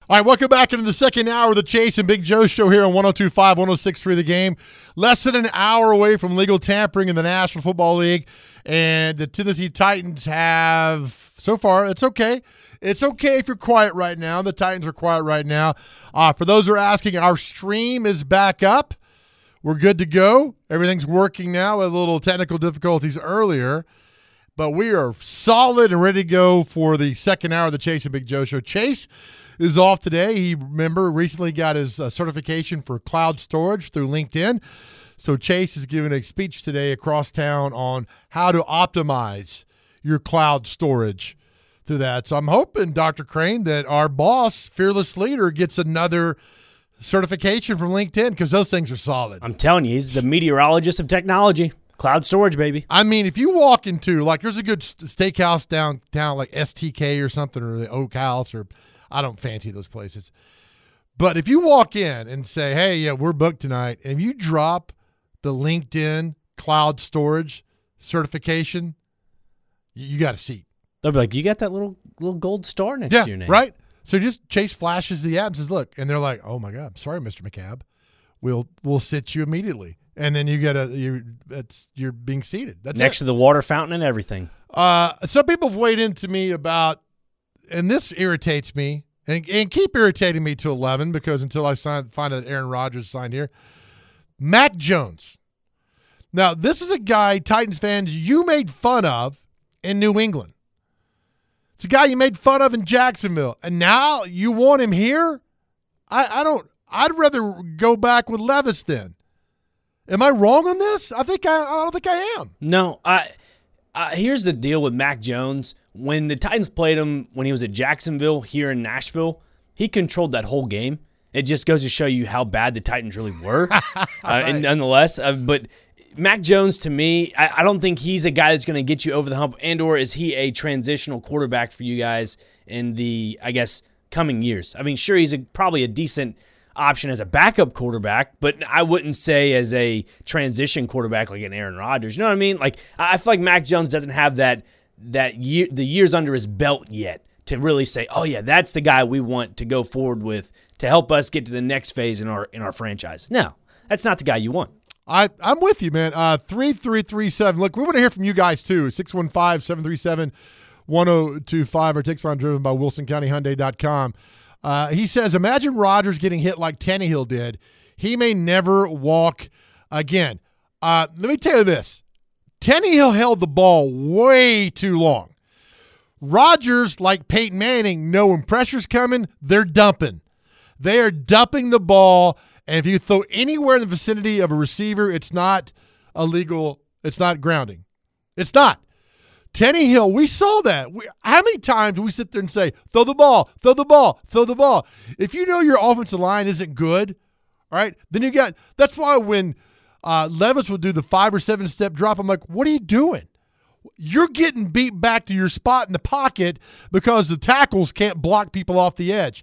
All right, welcome back into the second hour of the Chase and Big Joe show here on 102.5, 106.3 The Game. Less than an hour away from legal tampering in the National Football League, and the Tennessee Titans have, so far, it's okay. It's okay if you're quiet right now. The Titans are quiet right now. For those who are asking, our stream is back up. We're good to go. Everything's working now with a little technical difficulties earlier. But we are solid and ready to go for the second hour of the Chase and Big Joe show. Chase is off today. He, recently got his certification for cloud storage through LinkedIn. So Chase is giving a speech today across town on how to optimize your cloud storage through that. So I'm hoping, Dr. Crane, that our boss, Fearless Leader, gets another certification from LinkedIn because those things are solid. I'm telling you, he's the meteorologist of technology. Cloud storage, baby. I mean, if you walk into, like, there's a good steakhouse downtown, like STK or something, or the Oak House, or I don't fancy those places. But if you walk in and say, hey, yeah, we're booked tonight, and you drop the LinkedIn cloud storage certification, you got a seat. They'll be like, you got that little gold star next to your name. Right? So just Chase flashes the app and says, look, and they're like, oh, my God, sorry, Mr. McCabe. We'll sit you immediately. And then you're being seated. That's next to the water fountain and everything. Some people have weighed into me about, and this irritates me, and keep irritating me to 11 because until I find out Aaron Rodgers signed here. Mac Jones. Now, this is a guy, Titans fans, you made fun of in New England. It's a guy you made fun of in Jacksonville, and now you want him here? I'd rather go back with Levis then. Am I wrong on this? I don't think I am. No, here's the deal with Mac Jones. When the Titans played him when he was at Jacksonville here in Nashville, he controlled that whole game. It just goes to show you how bad the Titans really were. Right. And nonetheless, but Mac Jones, to me, I don't think he's a guy that's going to get you over the hump, and or is he a transitional quarterback for you guys in the, I guess, coming years. I mean, sure, he's probably a decent option as a backup quarterback, but I wouldn't say as a transition quarterback like an Aaron Rodgers. You know what I mean? Like, I feel like Mac Jones doesn't have the years under his belt yet to really say, oh yeah, that's the guy we want to go forward with to help us get to the next phase in our franchise. No, that's not the guy you want. I'm with you, man. 3337. Look, we want to hear from you guys too. 615-737-1025. Our text line driven by WilsonCountyHyundai.com. He says, imagine Rodgers getting hit like Tannehill did. He may never walk again. Let me tell you this. Tannehill held the ball way too long. Rodgers, like Peyton Manning, know when pressure's coming, they're dumping. They are dumping the ball, and if you throw anywhere in the vicinity of a receiver, it's not illegal. It's not grounding. It's not. Tannehill, we saw that. How many times do we sit there and say, throw the ball, throw the ball, throw the ball? If you know your offensive line isn't good, all right, then that's why when Levis would do the 5 or 7 step drop, I'm like, what are you doing? You're getting beat back to your spot in the pocket because the tackles can't block people off the edge.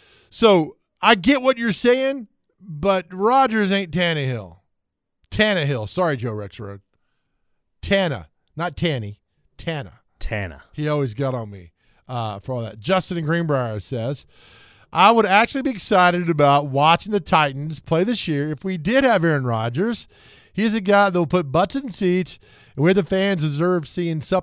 So I get what you're saying, but Rodgers ain't Tannehill. Tannehill. Sorry, Joe Rexroad. Tana, not Tanny. Tana. He always got on me for all that. Justin in Greenbrier says, I would actually be excited about watching the Titans play this year if we did have Aaron Rodgers. He's a guy that will put butts in seats, and where the fans deserve seeing some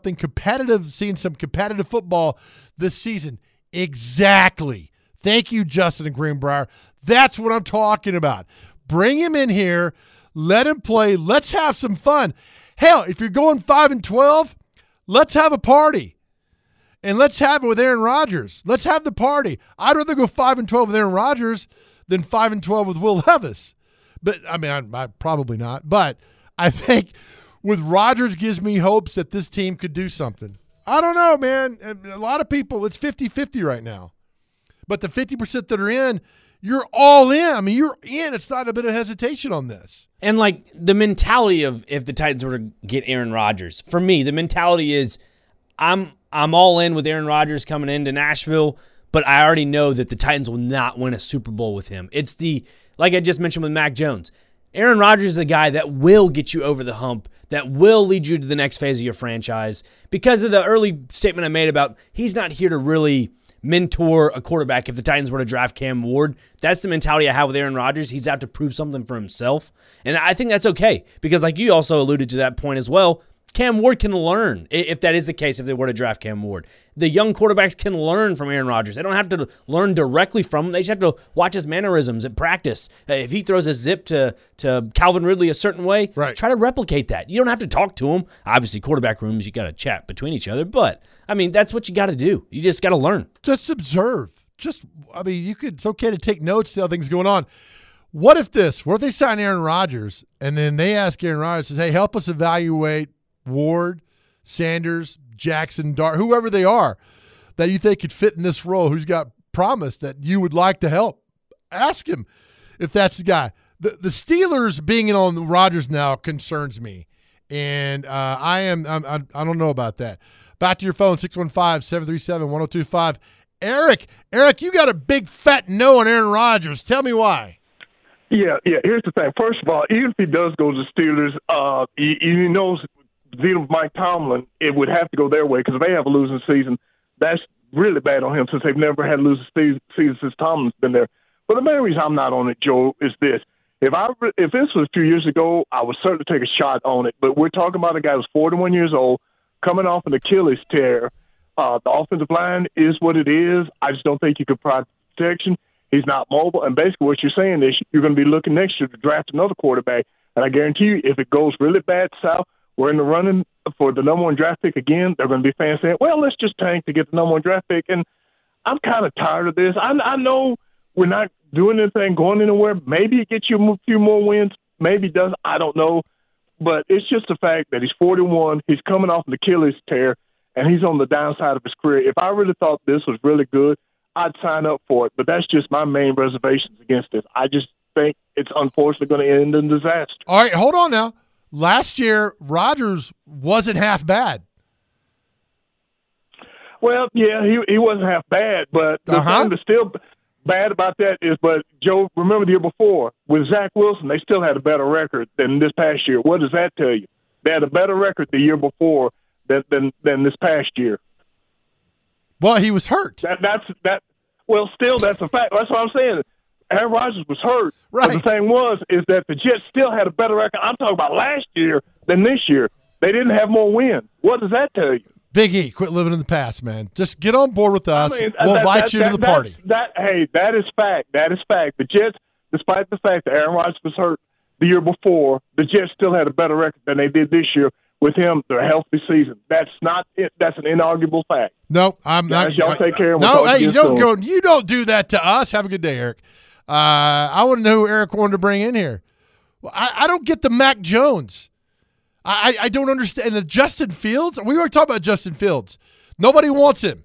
competitive football this season. Exactly. Thank you, Justin in Greenbrier. That's what I'm talking about. Bring him in here. Let him play. Let's have some fun. Hell, if you're going 5-12, let's have a party, and let's have it with Aaron Rodgers. Let's have the party. I'd rather go 5-12 with Aaron Rodgers than 5-12 with Will Levis. But, I mean, I probably not. But I think with Rodgers gives me hopes that this team could do something. I don't know, man. A lot of people, it's 50-50 right now. But the 50% that are in, you're all in. I mean, you're in. It's not a bit of hesitation on this. And, like, the mentality of if the Titans were to get Aaron Rodgers, for me, the mentality is I'm all in with Aaron Rodgers coming into Nashville, but I already know that the Titans will not win a Super Bowl with him. It's like I just mentioned with Mac Jones, Aaron Rodgers is a guy that will get you over the hump, that will lead you to the next phase of your franchise because of the early statement I made about he's not here to really mentor a quarterback if the Titans were to draft Cam Ward. That's the mentality I have with Aaron Rodgers. He's out to prove something for himself. And I think that's okay because like you also alluded to that point as well, Cam Ward can learn, if that is the case, if they were to draft Cam Ward. The young quarterbacks can learn from Aaron Rodgers. They don't have to learn directly from him. They just have to watch his mannerisms at practice. If he throws a zip to Calvin Ridley a certain way, right, try to replicate that. You don't have to talk to him. Obviously, quarterback rooms, you got to chat between each other. But, I mean, that's what you got to do. You just got to learn. Just observe. It's okay to take notes, see how things going on. What if they sign Aaron Rodgers and then they ask Aaron Rodgers, says, hey, help us evaluate Ward, Sanders, Jackson, Dart, whoever they are that you think could fit in this role, who's got promise that you would like to help. Ask him if that's the guy. The Steelers being in on Rodgers now concerns me, and I don't know about that. Back to your phone, 615-737-1025. Eric, you got a big fat no on Aaron Rodgers. Tell me why. Yeah. Here's the thing. First of all, even if he does go to the Steelers, he knows dealing with Mike Tomlin, it would have to go their way because if they have a losing season, that's really bad on him since they've never had a losing season since Tomlin's been there. But the main reason I'm not on it, Joe, is this. If this was a few years ago, I would certainly take a shot on it. But we're talking about a guy who's 41 years old, coming off an Achilles tear. The offensive line is what it is. I just don't think you could provide protection. He's not mobile. And basically what you're saying is you're going to be looking next year to draft another quarterback. And I guarantee you, if it goes really bad south, we're in the running for the number one draft pick again. They're going to be fans saying, well, let's just tank to get the number one draft pick. And I'm kind of tired of this. I know we're not doing anything, going anywhere. Maybe it gets you a few more wins. Maybe it doesn't. I don't know. But it's just the fact that he's 41. He's coming off an Achilles tear, and he's on the downside of his career. If I really thought this was really good, I'd sign up for it. But that's just my main reservations against it. I just think it's unfortunately going to end in disaster. All right, hold on now. Last year, Rodgers wasn't half bad. Well, yeah, he wasn't half bad, but the thing that's still bad about that is, but Joe, remember the year before with Zach Wilson, they still had a better record than this past year. What does that tell you? They had a better record the year before than this past year. Well, he was hurt. Well, still, that's a fact. That's what I'm saying. Aaron Rodgers was hurt. Right. But the thing is that the Jets still had a better record. I'm talking about last year than this year. They didn't have more wins. What does that tell you? Big E, quit living in the past, man. Just get on board with us. We'll invite you to the party. That is fact. That is fact. The Jets, despite the fact that Aaron Rodgers was hurt the year before, the Jets still had a better record than they did this year with him. Their healthy season. That's not it. That's an inarguable fact. No, I'm not. Y'all take care of No, hey, you don't do that to us. Have a good day, Eric. I want to know who Eric wanted to bring in here. Well, I don't get the Mac Jones. I don't understand. The Justin Fields, we were talking about Justin Fields. Nobody wants him.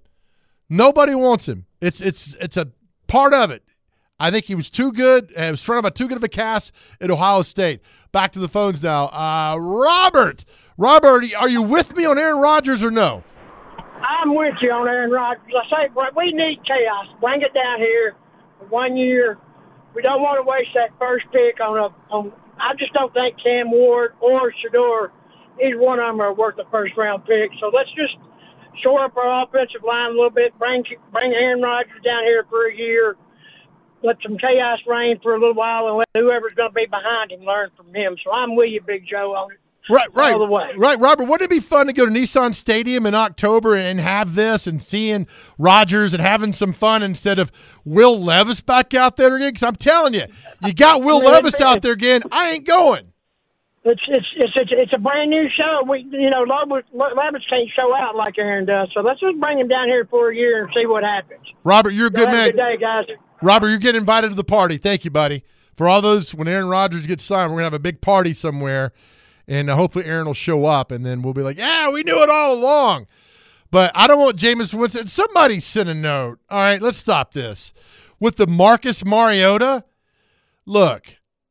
It's a part of it. I think he was too good. He was surrounded by too good of a cast at Ohio State. Back to the phones now. Robert, are you with me on Aaron Rodgers or no? I'm with you on Aaron Rodgers. I say we need chaos. Bring it down here for 1 year. We don't want to waste that first pick on. I just don't think Cam Ward or Shedeur, either one of them are worth the first round pick. So let's just shore up our offensive line a little bit. Bring Aaron Rodgers down here for a year. Let some chaos reign for a little while, and let whoever's going to be behind him learn from him. So I'm with you, Big Joe, on it. Right, all the way. Right, Robert. Wouldn't it be fun to go to Nissan Stadium in October and have this and seeing Rodgers and having some fun instead of Will Levis back out there again? Because I'm telling you, you got Will Levis out there again. I ain't going. It's a brand new show. Levis can't show out like Aaron does. So let's just bring him down here for a year and see what happens. Robert, you're a good man. Have a good day, guys. Robert, you're getting invited to the party. Thank you, buddy. For all those, when Aaron Rodgers gets signed, we're gonna have a big party somewhere. And hopefully Aaron will show up, and then we'll be like, yeah, we knew it all along. But I don't want Jameis Winston. Somebody send a note. All right, let's stop this. With the Marcus Mariota, look,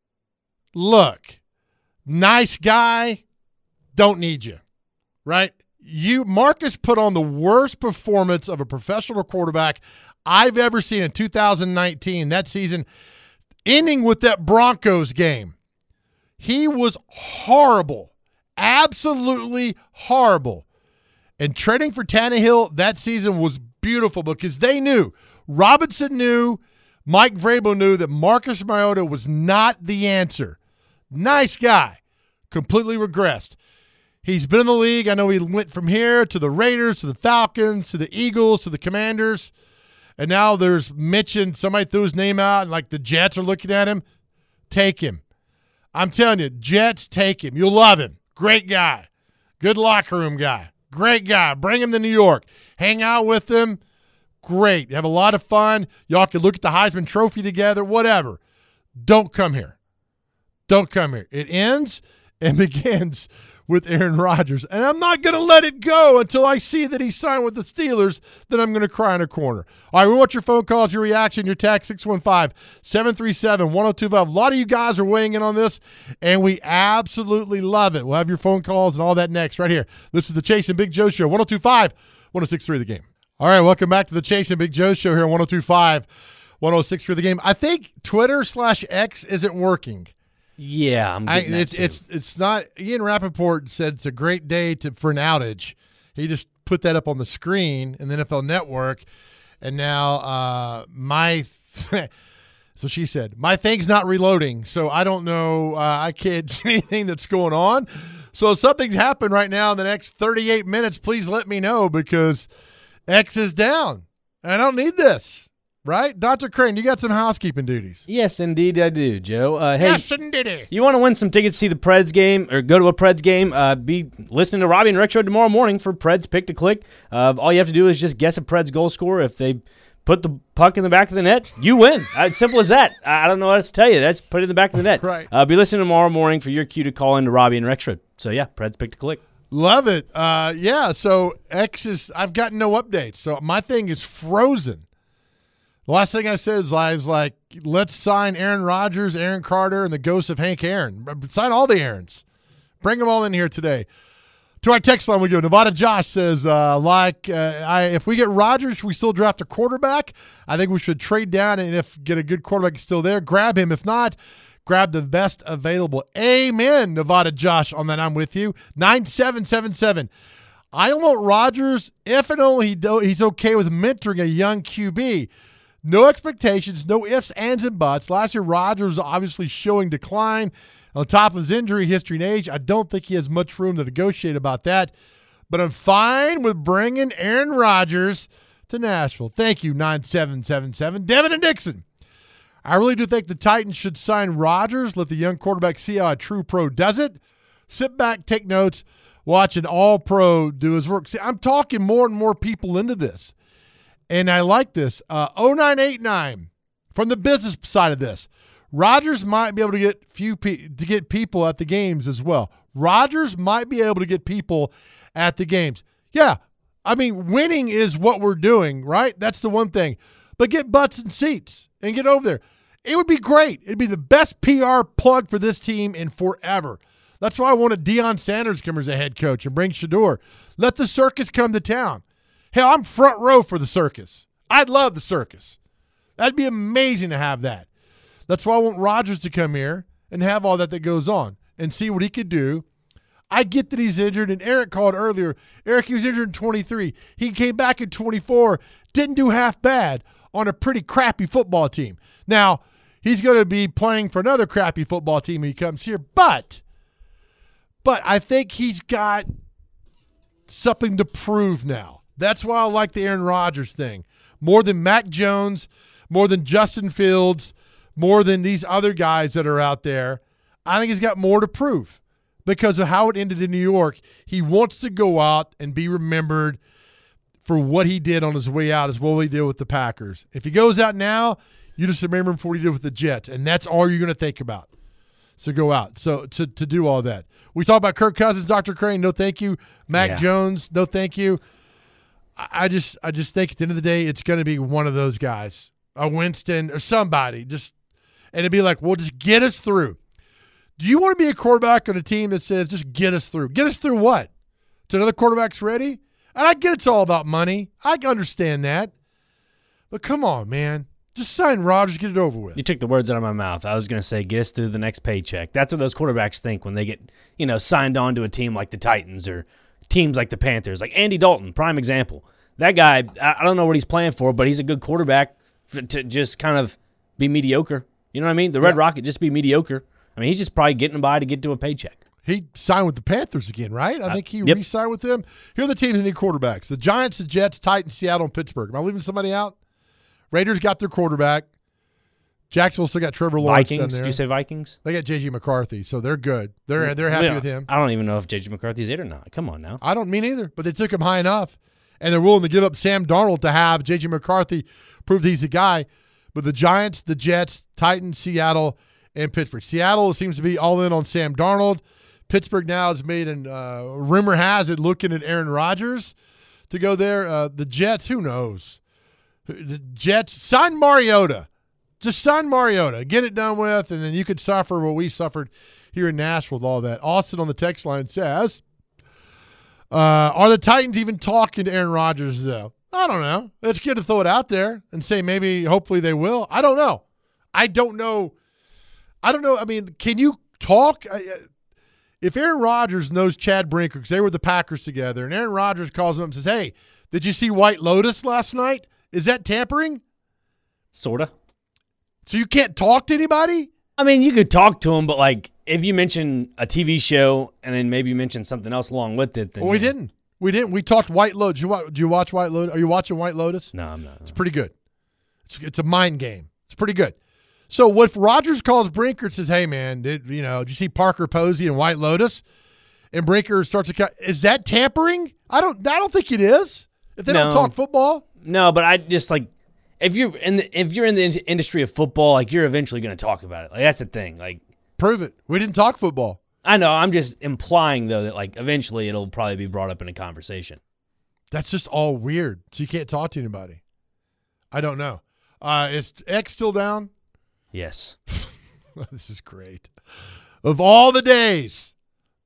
nice guy, don't need you, right? Marcus put on the worst performance of a professional quarterback I've ever seen in 2019, that season, ending with that Broncos game. He was horrible, absolutely horrible. And trading for Tannehill that season was beautiful because they knew, Robinson knew, Mike Vrabel knew that Marcus Mariota was not the answer. Nice guy. Completely regressed. He's been in the league. I know he went from here to the Raiders, to the Falcons, to the Eagles, to the Commanders. And now there's mention, somebody threw his name out, and like the Jets are looking at him. Take him. I'm telling you, Jets, take him. You'll love him. Great guy. Good locker room guy. Great guy. Bring him to New York. Hang out with him. Great. Have a lot of fun. Y'all can look at the Heisman Trophy together, whatever. Don't come here. Don't come here. It ends and begins with Aaron Rodgers. And I'm not going to let it go until I see that he signed with the Steelers. Then I'm going to cry in a corner. All right, we want your phone calls, your reaction, your text, 615-737-1025. A lot of you guys are weighing in on this, and we absolutely love it. We'll have your phone calls and all that next right here. This is the Chase and Big Joe Show, 102.5, 106.3 The Game. All right, welcome back to the Chase and Big Joe Show here on 102.5, 106.3 The Game. I think Twitter/X isn't working. Yeah, I'm getting that too. It's not. Ian Rappaport said it's a great day for an outage. He just put that up on the screen in the NFL Network, and now so she said, my thing's not reloading, so I don't know. I can't see anything that's going on. So if something's happened right now in the next 38 minutes, please let me know because X is down. I don't need this. Right? Dr. Crane, you got some housekeeping duties. Yes, indeed I do, Joe. Hey, yes, indeed. You want to win some tickets to see the Preds game or go to a Preds game, be listening to Robbie and Retro tomorrow morning for Preds Pick to Click. All you have to do is just guess a Preds goal scorer. If they put the puck in the back of the net, you win. It's simple as that. I don't know what else to tell you. That's put it in the back of the net. Right. Be listening tomorrow morning for your cue to call into Robbie and Retro. So, yeah, Preds Pick to Click. Love it. Yeah, so X is – I've gotten no updates. So my thing is frozen. The last thing I said was like, let's sign Aaron Rodgers, Aaron Carter, and the ghost of Hank Aaron. Sign all the Aarons. Bring them all in here today. To our text line we go. Nevada Josh says, if we get Rodgers, should we still draft a quarterback? I think we should trade down, and if get a good quarterback still there, grab him. If not, grab the best available. Amen, Nevada Josh, on that. I'm with you. 9777. I want Rodgers if and only he's okay with mentoring a young QB. No expectations, no ifs, ands, and buts. Last year, Rodgers was obviously showing decline. On top of his injury history and age, I don't think he has much room to negotiate about that. But I'm fine with bringing Aaron Rodgers to Nashville. Thank you, 9777. Devin and Dixon. I really do think the Titans should sign Rodgers, let the young quarterback see how a true pro does it. Sit back, take notes, watch an all-pro do his work. See, I'm talking more and more people into this. And I like this. 0989 from the business side of this. Rodgers might be able to get people at the games as well. Rodgers might be able to get people at the games. Yeah, I mean, winning is what we're doing, right? That's the one thing. But get butts and seats and get over there. It would be great. It'd be the best PR plug for this team in forever. That's why I wanted Deion Sanders come as a head coach and bring Shador. Let the circus come to town. Hell, I'm front row for the circus. I'd love the circus. That'd be amazing to have that. That's why I want Rodgers to come here and have all that goes on and see what he could do. I get that he's injured, and Eric called earlier. Eric, he was injured in 23. He came back in 24, didn't do half bad on a pretty crappy football team. Now, he's going to be playing for another crappy football team when he comes here, but I think he's got something to prove now. That's why I like the Aaron Rodgers thing. More than Mac Jones, more than Justin Fields, more than these other guys that are out there. I think he's got more to prove because of how it ended in New York. He wants to go out and be remembered for what he did on his way out as well as he did with the Packers. If he goes out now, you just remember him for what he did with the Jets, and that's all you're going to think about. So go out. So to do all that. We talk about Kirk Cousins, Dr. Crane, no thank you. Mac Jones, no thank you. I just think at the end of the day, it's going to be one of those guys, a Winston or somebody, and it'd be like, well, just get us through. Do you want to be a quarterback on a team that says, just get us through? Get us through what? To another quarterback's ready? And I get it's all about money. I understand that. But come on, man. Just sign Rodgers, get it over with. You took the words out of my mouth. I was going to say, get us through the next paycheck. That's what those quarterbacks think when they get, signed on to a team like the Titans or teams like the Panthers. Like Andy Dalton, prime example. that guy, I don't know what he's playing for, but he's a good quarterback to just kind of be mediocre. You know what I mean? The Red Rocket just be mediocre. I mean, he's just probably getting by to get to a paycheck. He signed with the Panthers again, right? I think he Yep. re-signed with them. Here are the teams that need quarterbacks. The Giants, the Jets, Titans, Seattle, and Pittsburgh. Am I leaving somebody out? Raiders got their quarterback. Jacksonville still got Trevor Lawrence down Vikings? there. Did you say Vikings? They got J.J. McCarthy, so they're good. They're happy with him. I don't even know if J.J. McCarthy's it or not. Come on now. I don't mean either, but they took him high enough, and they're willing to give up Sam Darnold to have J.J. McCarthy prove he's a guy. But the Giants, the Jets, Titans, Seattle, and Pittsburgh. Seattle seems to be all in on Sam Darnold. Pittsburgh now has made rumor has it looking at Aaron Rodgers to go there. The Jets, who knows? The Jets, sign Mariota. Just sign Mariota. Get it done with, and then you could suffer what we suffered here in Nashville with all that. Austin on the text line says, are the Titans even talking to Aaron Rodgers, though? I don't know. It's good to throw it out there and say maybe, hopefully they will. I don't know. I don't know. I mean, can you talk? If Aaron Rodgers knows Chad Brinker, because they were the Packers together, and Aaron Rodgers calls him up and says, hey, did you see White Lotus last night? Is that tampering? Sort of. So you can't talk to anybody? I mean, you could talk to him, but like if you mention a TV show and then maybe mention something else along with it, then Well, we didn't. We talked White Lotus. Did you watch White Lotus? Are you watching White Lotus? No, I'm not. It's pretty good. It's a mind game. It's pretty good. So if Rodgers calls Brinker and says, hey, man, did you see Parker Posey and White Lotus? And Brinker starts to – is that tampering? I don't think it is if they don't talk football. No, but I just like – if you're in the industry of football, like you're eventually going to talk about it. Like that's the thing. Like prove it. We didn't talk football. I know. I'm just implying though that like eventually it'll probably be brought up in a conversation. That's just all weird. So you can't talk to anybody. I don't know. Is X still down? Yes. This is great. Of all the days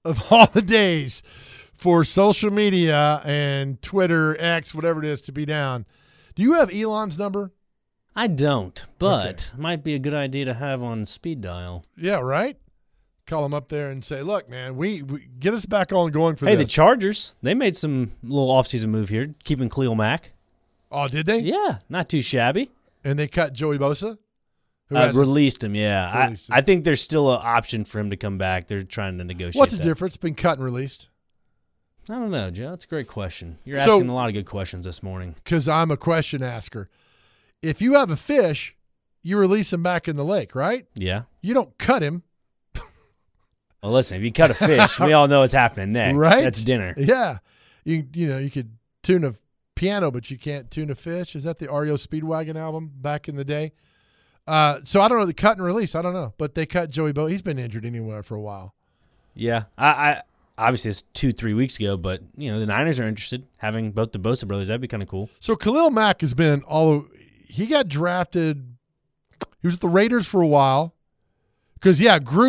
for social media and Twitter, X, whatever it is, to be down. Do you have Elon's number? I don't, but might be a good idea to have on speed dial. Yeah, right? Call him up there and say, look, man, we get us back on going for this. Hey, the Chargers, they made some little offseason move here, keeping Khalil Mack. Oh, did they? Yeah, not too shabby. And they cut Joey Bosa? Released him, yeah. Released him. I think there's still an option for him to come back. They're trying to negotiate. What's the that. difference? Been cut and released? I don't know, Joe. That's a great question. You're asking a lot of good questions this morning. Because I'm a question asker. If you have a fish, you release him back in the lake, right? Yeah. You don't cut him. Well, listen, if you cut a fish, we all know what's happening next. Right? That's dinner. Yeah. You could tune a piano, but you can't tune a fish. Is that the REO Speedwagon album back in the day? So I don't know, the cut and release, I don't know. But they cut Joey Bosa. He's been injured anywhere for a while. Yeah. I obviously it's 2-3 weeks ago, but the Niners are interested having both the Bosa brothers. That'd be kind of cool. So Khalil Mack has been he got drafted. He was at the Raiders for a while. Because,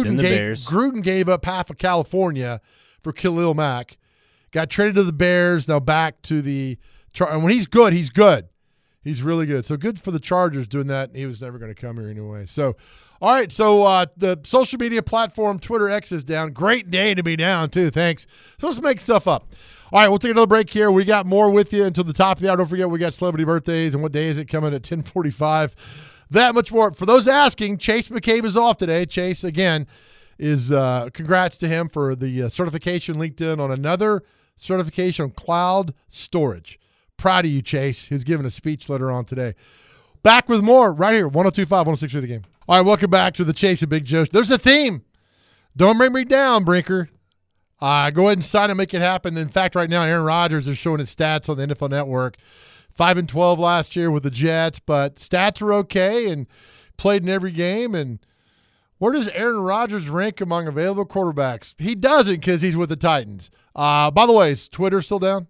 Gruden gave up half of California for Khalil Mack. Got traded to the Bears, now back to the Chargers. And when he's good, he's good. He's really good. So good for the Chargers doing that. He was never going to come here anyway. So, all right. So the social media platform, Twitter X is down. Great day to be down, too. Thanks. So let's make stuff up. All right, we'll take another break here. We got more with you until the top of the hour. Don't forget, we got celebrity birthdays, and what day is it coming at 10:45. That much more. For those asking, Chase McCabe is off today. Chase, again, is congrats to him for the certification LinkedIn on another certification on cloud storage. Proud of you, Chase. He's giving a speech later on today. Back with more right here, 102.5, 106 The Game. All right, welcome back to the Chase and Big Joe. There's a theme. Don't bring me down, Brinker. Go ahead and sign it, make it happen. In fact, right now, Aaron Rodgers is showing his stats on the NFL Network. 5-12 last year with the Jets, but stats are okay and played in every game. And where does Aaron Rodgers rank among available quarterbacks? He doesn't because he's with the Titans. By the way, is Twitter still down?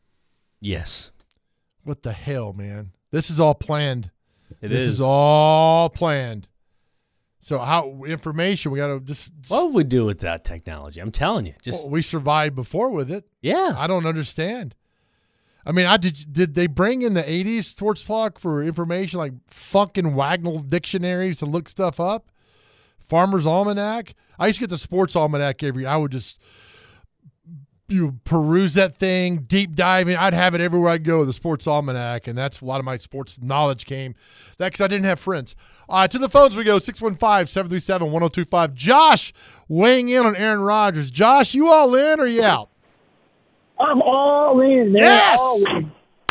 Yes. What the hell, man? This is all planned. This is all planned. So how information, we got to just – what would we do without technology? I'm telling you. We survived before with it. Yeah. I don't understand. I mean, did they bring in the 80s sports talk for information like fucking Wagnall dictionaries to look stuff up? Farmer's Almanac? I used to get the Sports Almanac I would just you peruse that thing, deep diving. I'd have it everywhere I'd go, the Sports Almanac, and that's a lot of my sports knowledge came. That because I didn't have friends. To the phones we go, 615-737-1025. Josh weighing in on Aaron Rodgers. Josh, you all in or you out? I'm all in, man. Yes! All in.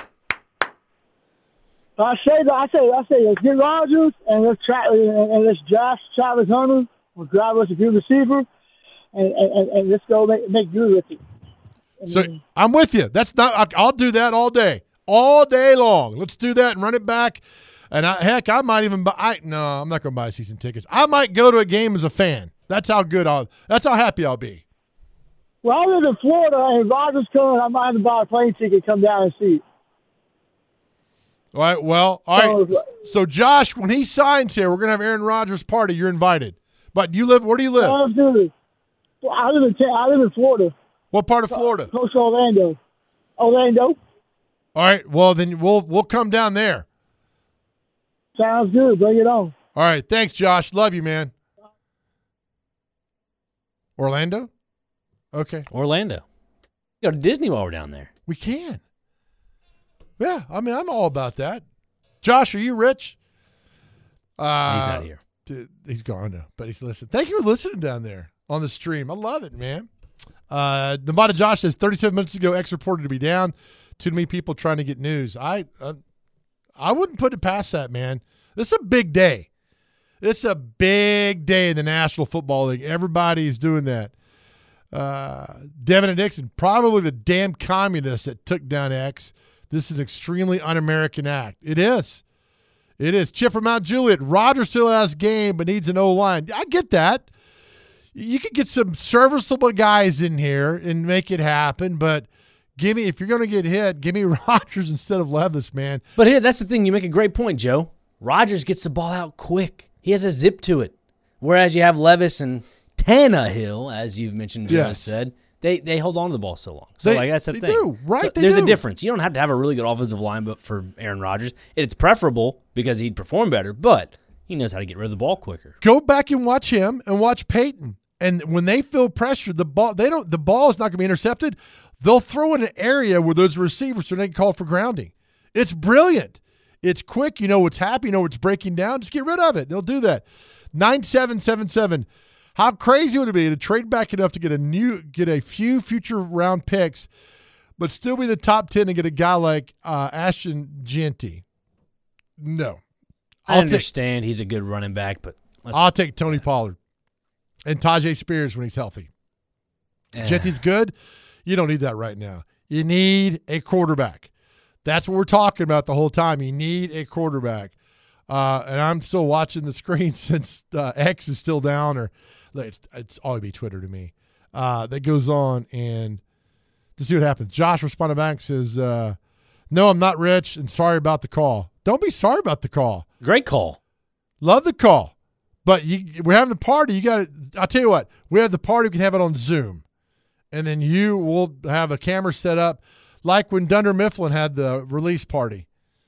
I say, let's get Rodgers and let's Josh Travis Hunter will drive us a good receiver, and let's go make good with it. So I'm with you. I'll do that all day long. Let's do that and run it back. And I might even buy. No, I'm not going to buy season tickets. I might go to a game as a fan. That's how happy I'll be. Well, I live in Florida, and Rodgers coming. I might have to buy a plane ticket, come down and see it. All right. Well, all right. So Josh, when he signs here, we're going to have Aaron Rodgers party. You're invited. But where do you live? I live in Florida. What part of Florida? Close to Orlando. Orlando. All right. Well, then we'll come down there. Sounds good. Bring it on. All right. Thanks, Josh. Love you, man. Orlando? Okay. Orlando. Go to Disney while we're down there. We can. Yeah. I mean, I'm all about that. Josh, are you rich? He's not here. He's gone now, but he's listening. Thank you for listening down there on the stream. I love it, man. Nevada Josh says 37 minutes ago, X reported to be down. Too many people trying to get news. I wouldn't put it past that, man. This is a big day. It's a big day in the National Football League. Everybody's doing that. Devin and Dixon, probably the damn communists that took down X. This is an extremely un-American act. It is. It is. Chip from Mount Juliet. Rodgers still has game but needs an O-line. I get that. You could get some serviceable guys in here and make it happen, but if you're going to get hit, give me Rodgers instead of Levis, man. But here, that's the thing. You make a great point, Joe. Rodgers gets the ball out quick. He has a zip to it. Whereas you have Levis and Tannehill, as you've mentioned, Joe has said, they hold on to the ball so long. So that's the thing. They do, right? So there's a difference. You don't have to have a really good offensive line but for Aaron Rodgers. It's preferable because he'd perform better, but he knows how to get rid of the ball quicker. Go back and watch him and watch Peyton. And when they feel pressure, the ball is not going to be intercepted. They'll throw in an area where those receivers are not called for grounding. It's brilliant. It's quick. You know what's happening. You know what's breaking down. Just get rid of it. They'll do that. 9777. How crazy would it be to trade back enough to get a few future round picks, but still be the top 10 and get a guy like Ashton Jeanty? No. I understand he's a good running back, but I'll take Tony Pollard and Tajay Spears when he's healthy. Jeanty's good. You don't need that right now. You need a quarterback. That's what we're talking about the whole time. You need a quarterback. And I'm still watching the screen since X is still down, or it's always be Twitter to me. That goes on, and to see what happens. Josh responded back, says, no, I'm not rich, and sorry about the call. Don't be sorry about the call. Great call. Love the call. But we're having the party. I'll tell you what, we have the party. We can have it on Zoom. And then you will have a camera set up like when Dunder Mifflin had the release party.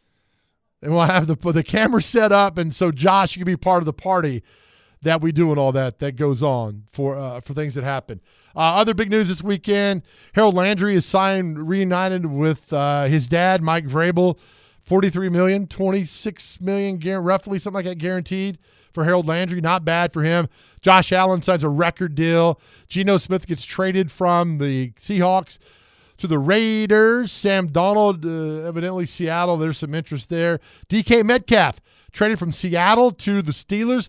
And we'll have the camera set up. And so, Josh, you can be part of the party that we do and all that goes on for things that happen. Other big news this weekend, Harold Landry is reunited with his dad, Mike Vrabel. $43 million, $26 million, roughly something like that guaranteed for Harold Landry. Not bad for him. Josh Allen signs a record deal. Geno Smith gets traded from the Seahawks to the Raiders. Sam Darnold, evidently Seattle. There's some interest there. DK Metcalf traded from Seattle to the Steelers.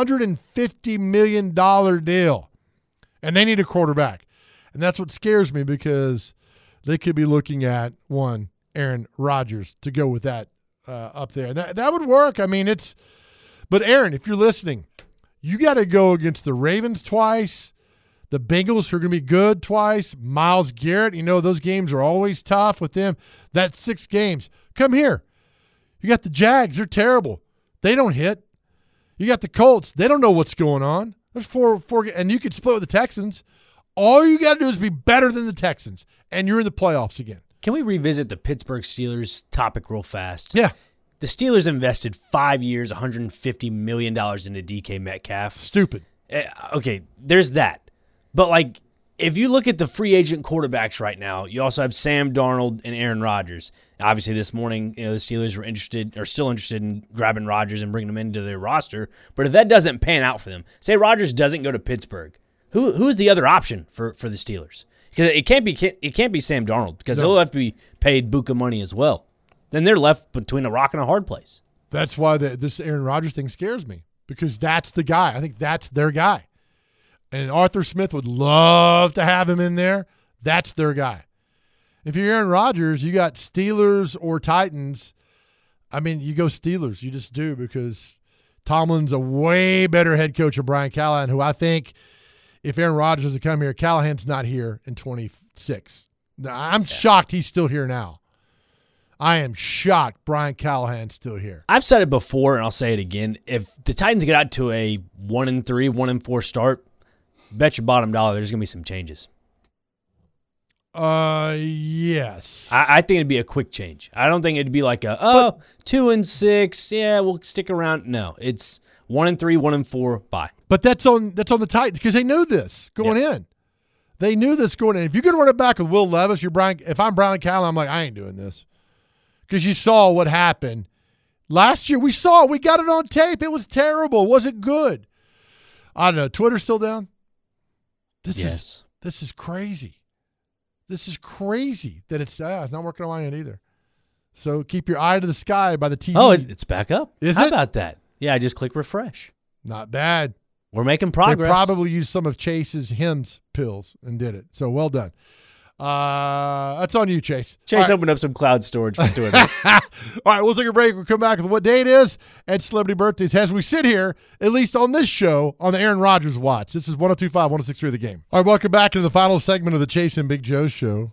$150 million deal. And they need a quarterback. And that's what scares me because they could be looking at Aaron Rodgers to go with that up there. That would work. I mean, but Aaron, if you're listening, you got to go against the Ravens twice, the Bengals who are going to be good twice, Myles Garrett. You know, those games are always tough with them. That's 6 games. Come here. You got the Jags. They're terrible. They don't hit. You got the Colts. They don't know what's going on. There's four, and you could split with the Texans. All you got to do is be better than the Texans, and you're in the playoffs again. Can we revisit the Pittsburgh Steelers topic real fast? Yeah. The Steelers invested 5 years, $150 million into DK Metcalf. Stupid. Okay, there's that. But, if you look at the free agent quarterbacks right now, you also have Sam Darnold and Aaron Rodgers. Obviously, this morning, the Steelers are still interested in grabbing Rodgers and bringing him into their roster. But if that doesn't pan out for them, say Rodgers doesn't go to Pittsburgh, who is the other option for the Steelers? Because it can't be Sam Darnold because he'll have to be paid buku money as well. Then they're left between a rock and a hard place. That's why this Aaron Rodgers thing scares me, because that's the guy. I think that's their guy. And Arthur Smith would love to have him in there. That's their guy. If you're Aaron Rodgers, you got Steelers or Titans. I mean, you go Steelers. You just do, because Tomlin's a way better head coach than Brian Callahan, who I think if Aaron Rodgers doesn't come here, Callahan's not here in 26. I'm shocked he's still here now. I am shocked Brian Callahan's still here. I've said it before, and I'll say it again. If the Titans get out to a 1-3, 1-4 start, bet your bottom dollar there's going to be some changes. Yes. I think it'd be a quick change. I don't think it'd be like 2-6. Yeah, we'll stick around. No, it's 1-3, 1-4. Bye. But that's on the Titans, because they knew this going in. They knew this going in. If you could run it back with Will Levis, if I'm Brian Callahan, I'm like, I ain't doing this, because you saw what happened last year. We saw it. We got it on tape. It was terrible. It wasn't good. I don't know. Twitter's still down. This is crazy. This is crazy that it's not working on my end either. So keep your eye to the sky by the TV. Oh, it's back up. Is How it? about that? Yeah, I just click refresh. Not bad. We're making progress. They probably used some of Chase's Hims pills and did it. So well done. That's on you, Chase. Chase opened up some cloud storage for Twitter. All right, we'll take a break. We'll come back with what day it is and celebrity birthdays as we sit here, at least on this show, on the Aaron Rodgers Watch. This is 102.5, 106.3 The Game. All right, welcome back into the final segment of the Chase and Big Joe Show.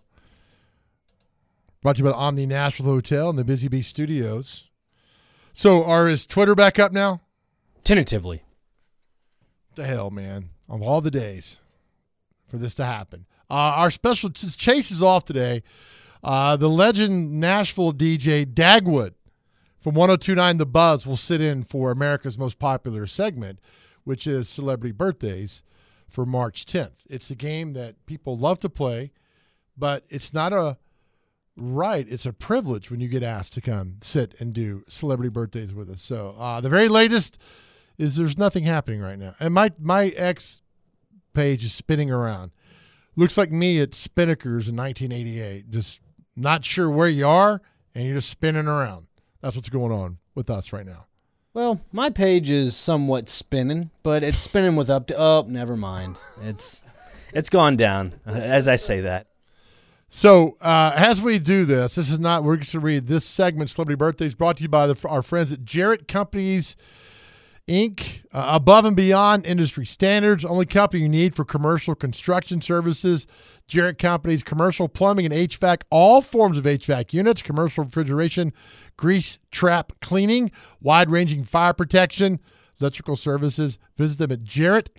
Brought to you by the Omni Nashville Hotel and the Busy Bee Studios. So is Twitter back up now? Tentatively. The hell, man. Of all the days for this to happen. Our special, since Chase is off today, the legend Nashville DJ Dagwood from 102.9 The Buzz will sit in for America's most popular segment, which is Celebrity Birthdays, for March 10th. It's a game that people love to play, but it's not a right. It's a privilege when you get asked to come sit and do Celebrity Birthdays with us. So the very latest is there's nothing happening right now. And my X page is spinning around. Looks like me at Spinnakers in 1988. Just not sure where you are, and you're just spinning around. That's what's going on with us right now. Well, my page is somewhat spinning, but it's spinning with up to up. Never mind. It's gone down as I say that. So as we do this is not, we're going to read this segment, Celebrity Birthdays, brought to you by our friends at Jarrett Companies, Inc., above and beyond industry standards, only company you need for commercial construction services. Jarrett Companies, commercial plumbing and HVAC, all forms of HVAC units, commercial refrigeration, grease trap cleaning, wide-ranging fire protection, electrical services. Visit them at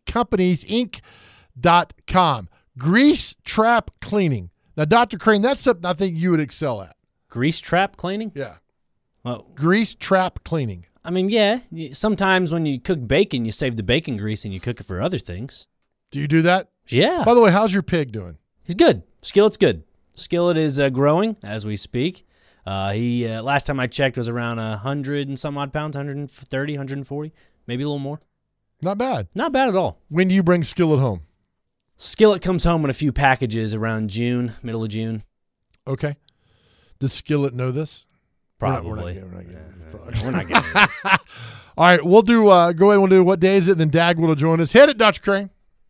JarrettCompaniesInc.com. Grease trap cleaning. Now, Dr. Crane, that's something I think you would excel at. Grease trap cleaning? Yeah. Well, Grease trap cleaning. I mean, yeah. Sometimes when you cook bacon, you save the bacon grease and you cook it for other things. Do you do that? Yeah. By the way, how's your pig doing? He's good. Skillet's good. Skillet is growing as we speak. He last time I checked was around 100 and some odd pounds, 130, 140, maybe a little more. Not bad. Not bad at all. When do you bring Skillet home? Skillet comes home in a few packages around June, middle of June. Okay. Does Skillet know this? Probably. We're not getting We're not getting it. All right, we'll do. Go ahead. We'll do what day is it? And then Dag will join us. Hit it, Dr. Crane.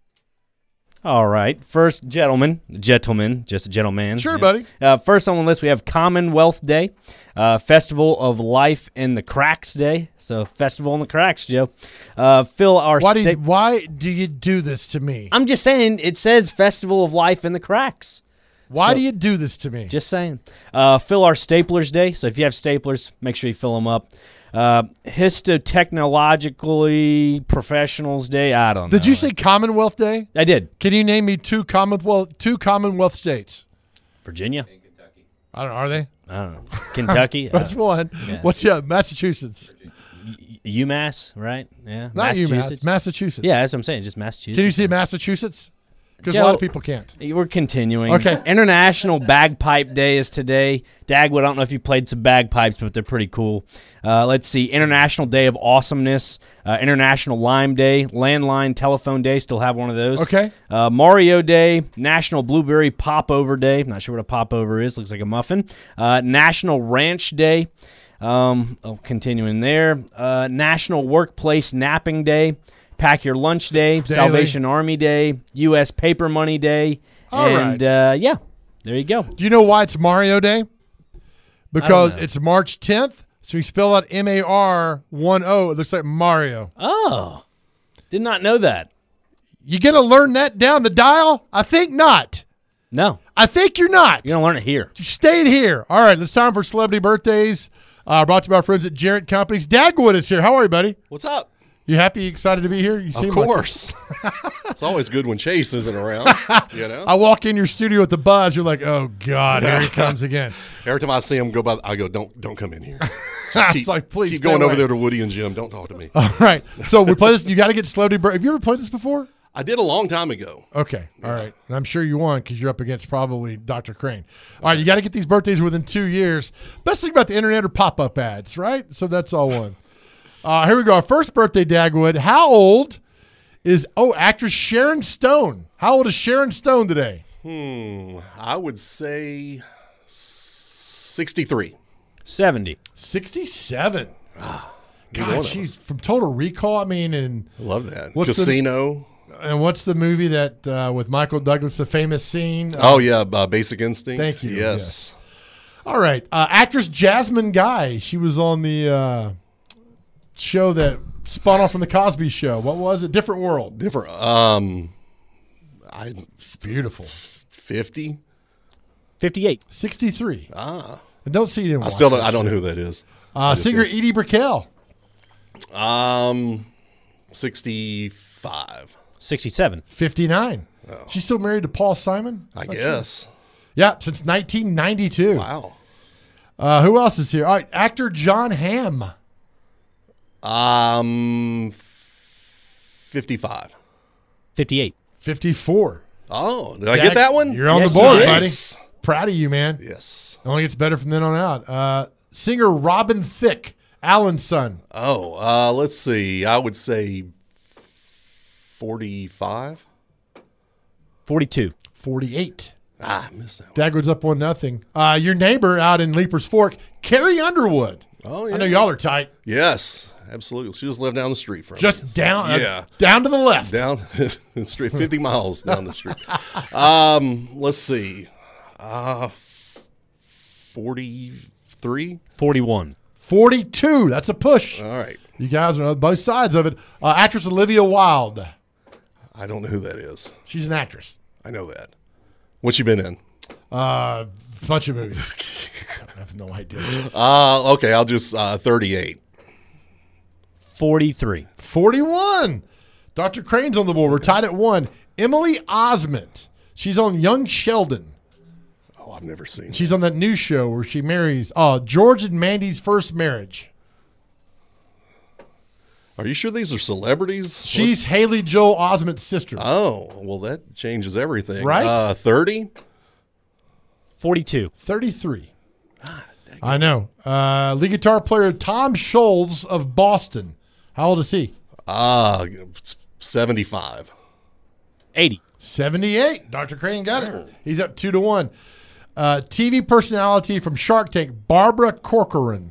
All right. First, gentleman, just a gentleman. Sure, buddy. First on the list, we have Commonwealth Day, Festival of Life in the Cracks Day. So, Festival in the Cracks, Joe. Phil, our why do you do this to me? I'm just saying, it says Festival of Life in the Cracks. Why do you do this to me? Just saying. Fill our Staplers Day. So if you have staplers, make sure you fill them up. Histotechnologically Professionals Day. I don't know. Did you say Commonwealth Day? I did. Can you name me two Commonwealth states? Virginia. In Kentucky. I don't know. Are they? I don't know. Kentucky. That's one. Yeah. What's Massachusetts? UMass, right? Yeah. Not UMass. Massachusetts. Yeah, that's what I'm saying. Just Massachusetts. Can you say Massachusetts? Because a lot of people can't. We're continuing. Okay. International Bagpipe Day is today. Dagwood, I don't know if you played some bagpipes, but they're pretty cool. Let's see. International Day of Awesomeness. International Lime Day. Landline Telephone Day. Still have one of those. Okay. Mario Day. National Blueberry Popover Day. Not sure what a popover is. Looks like a muffin. National Ranch Day. Continuing there. National Workplace Napping Day. Pack Your Lunch Day, Daily. Salvation Army Day, U.S. Paper Money Day, All and yeah, there you go. Do you know why it's Mario Day? Because know. it's March 10th. So you spell out M-A-R-1-O. It looks like Mario. Oh, did not know that. You going to learn that down the dial? I think not. No, I think you're not. you're gonna learn it here. You stayed here. All right, it's time for celebrity birthdays. Brought to you by our friends at Jarrett Companies. Dagwood is here. How are you, buddy? What's up? You happy, you excited to be here? You Of seem course. It's always good when Chase isn't around, you know? I walk in your studio with the buzz. You're like, oh, God, here he comes again. Every time I see him go by, I go, don't come in here. It's like, please keep stay going over away. there to Woody and Jim. Don't talk to me. All right. So we play this. You got to get celebrity birthday. Have you ever played this before? I did a long time ago. Okay. All right. And I'm sure you won because you're up against probably Dr. Crane. All right. You got to get these birthdays within 2 years. Best thing about the internet are pop-up ads, right? So that's all one. Here we go. Our first birthday, Dagwood. How old is, actress Sharon Stone. How old is Sharon Stone today? I would say 63. 70. 67. Neither one God, of she's from Total Recall. I mean, and I love that. What's Casino. what's the movie that with Michael Douglas, the famous scene? Oh, yeah. Basic Instinct. Thank you. Yes. All right. Actress Jasmine Guy. She was on the show that spun off from the Cosby Show. What was it? Different World. Different. It's beautiful. 50. 58. 63. Ah. And don't see you. I still don't, I don't know who that is. Singer Edie Brickell. 65. 67. 59. She's still married to Paul Simon? I guess. Yeah, since 1992. Wow. Who else is here? All right, actor John Hamm. 55. 58. 54. Oh, did I get that one? You're on Yes, the board, you did. buddy. Yes. Proud of you, man. Yes. Only gets better from then on out. Singer Robin Thicke, Alan's son. Oh, let's see. I would say 45. 42. 48. I missed that one. Dagwood's up 1-0. Your neighbor out in Leaper's Fork, Carrie Underwood. Oh, yeah. I know y'all are tight. Yes, absolutely. She just lived down the street from me. Just down, Yeah. down to the left. Down the street, 50 miles down the street. Let's see. 43. 41. 42. That's a push. All right. You guys are on both sides of it. Actress Olivia Wilde. I don't know who that is. She's an actress. I know that. What's she been in? Bunch of movies. I have no idea. Okay, I'll just 38. 43. 41. Dr. Crane's on the board. We're tied at 1. Emily Osment. She's on Young Sheldon. Oh, I've never seen. She's on that new show where she marries George and Mandy's first marriage. Are you sure these are celebrities? She's Haley Joel Osment's sister. Oh, well, that changes everything. Right? 30? 42. 33. I know. Lead guitar player Tom Scholz of Boston. How old is he? 75. 80. 78. Dr. Crane got it. He's up 2-1. TV personality from Shark Tank, Barbara Corcoran.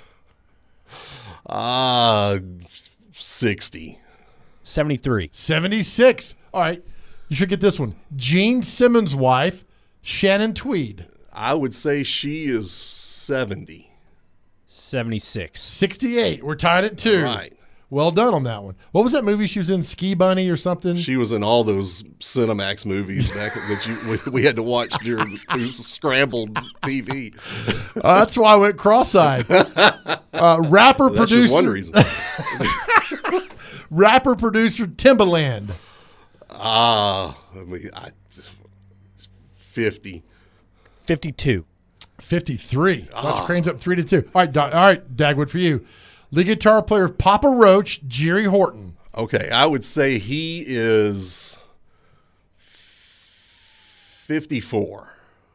60. 73. 76. All right. You should get this one. Gene Simmons' wife, Shannon Tweed. I would say she is 70. 76. 68. We're tied at 2. Right. Well done on that one. What was that movie she was in? Ski Bunny or something? She was in all those Cinemax movies back that we had to watch through scrambled TV. That's why I went cross-eyed. Rapper That's producer. just one reason. Rapper producer Timbaland. 50. 52. 53. Dr. Crane's up 3-2. All right, Dagwood, for you. Lead guitar player Papa Roach, Jerry Horton. Okay, I would say he is 54.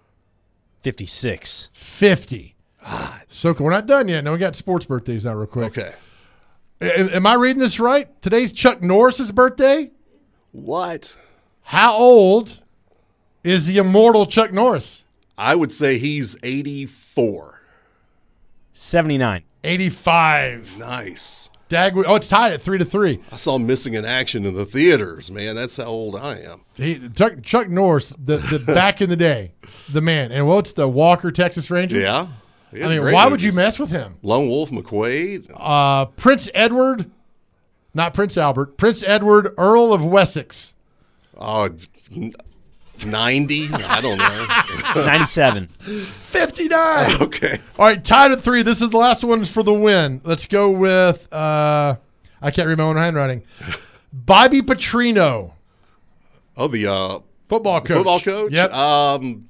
56. 50. So we're not done yet. No, we got sports birthdays now real quick. Okay. Am I reading this right? Today's Chuck Norris's birthday? What? How old is the immortal Chuck Norris? I would say he's 84. 79. 85. Nice. Dagwood. Oh, it's tied at 3-3. I saw Missing in Action in the theaters, man. That's how old I am. Chuck Norris, the back in the day, the man. And what's the Walker, Texas Ranger? Yeah. I mean, why would you mess with him? Lone Wolf McQuaid. Prince Edward, not Prince Albert, Prince Edward, Earl of Wessex. 90? I don't know. 97. 59. Okay. All right, tied at 3. This is the last one for the win. Let's go with, I can't read my own handwriting. Bobby Petrino. Oh, the football coach. Football coach? Yep.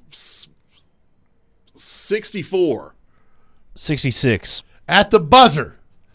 64. 66. At the buzzer,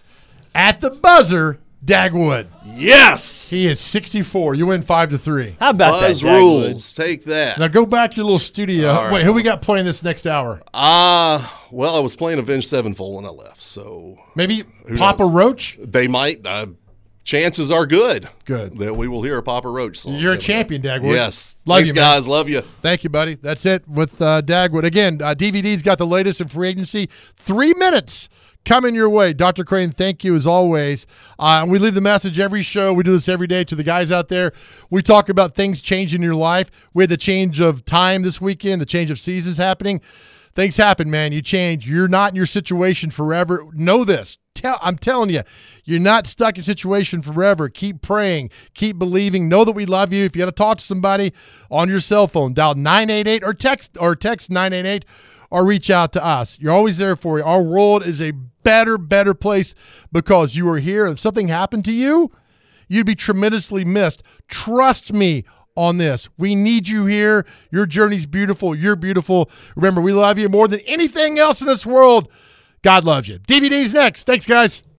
Dagwood. Yes. He is 64. You win 5-3. How about Buzz that, Dagwood? rules. Take that. Now go back to your little studio. All right. Wait, who we got playing this next hour? Well, I was playing Avenged Sevenfold when I left, so Maybe Papa knows? Roach? they might. Chances are good. Good. That we will hear a Papa Roach song. You're a champion, Dagwood. Yes. Love Thanks, you, man. guys. Love you. Thank you, buddy. That's it with Dagwood. Again, DVD's got the latest in free agency. 3 minutes coming your way. Dr. Crane, thank you as always. We leave the message every show. We do this every day to the guys out there. We talk about things changing in your life. We had the change of time this weekend, the change of seasons happening. Things happen, man. You change. You're not in your situation forever. Know this. I'm telling you, you're not stuck in a situation forever. Keep praying. Keep believing. Know that we love you. If you got to talk to somebody on your cell phone, dial 988 or text 988 or reach out to us. You're always there for you. Our world is a better place because you are here. If something happened to you, you'd be tremendously missed. Trust me on this. We need you here. Your journey's beautiful. You're beautiful. Remember, we love you more than anything else in this world. God loves you. DVD's next. Thanks, guys.